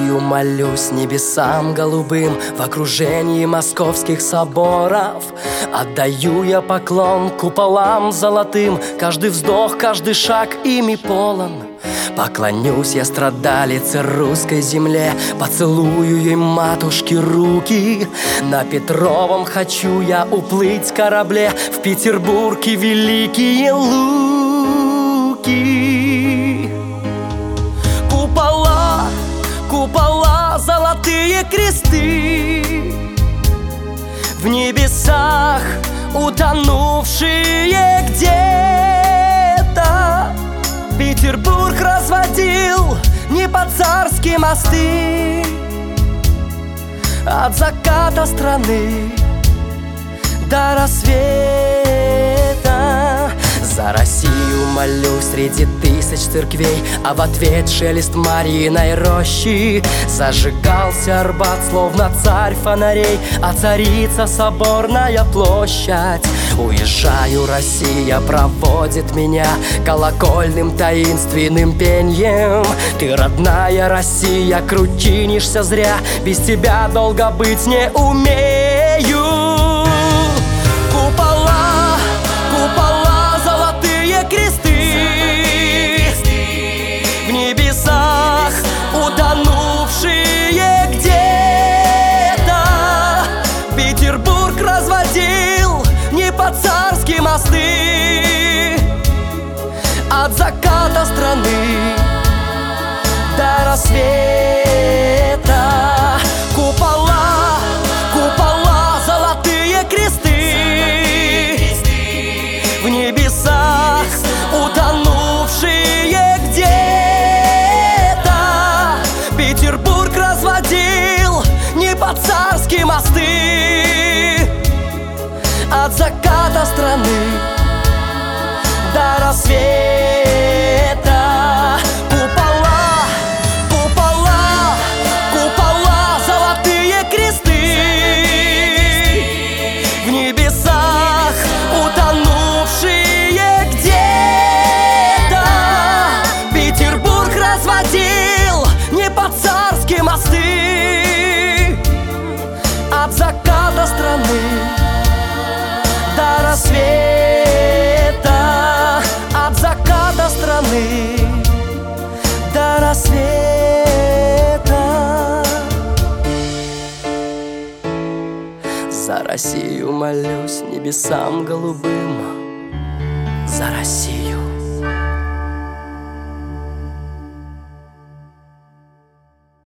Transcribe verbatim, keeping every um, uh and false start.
Россию молюсь небесам голубым, в окружении московских соборов. Отдаю я поклон куполам золотым, каждый вздох, каждый шаг ими полон. Поклонюсь я страдалице русской земле, поцелую ей, матушки, руки. На Петровом хочу я уплыть корабле в Петербурге великие луки. Купола, купола, золотые кресты, в небесах утонувшие где-то. Петербург разводил не по-царски мосты, от заката страны до рассвета. За Россию молюсь среди тысяч церквей, а в ответ шелест Марьиной рощи. Зажигался Арбат, словно царь фонарей, а царица соборная площадь. Уезжаю, Россия проводит меня колокольным таинственным пеньем. Ты, родная Россия, кручинишься зря, без тебя долго быть не умею. Купола, купола, золотые кресты, в небесах утонувшие где-то. Петербург разводил не по-царски мосты, от заката страны до рассвета. Купола, купола, золотые кресты, в небесах утонувшие где-то. Петербург разводил не по-царски мосты, от заката страны до рассвета. Купола, купола, купола, золотые кресты, в небесах утонувшие где-то. Петербург разводил не по-царски мосты, от заката страны до рассвета. От заката страны до рассвета. За Россию молюсь небесам голубым, за Россию.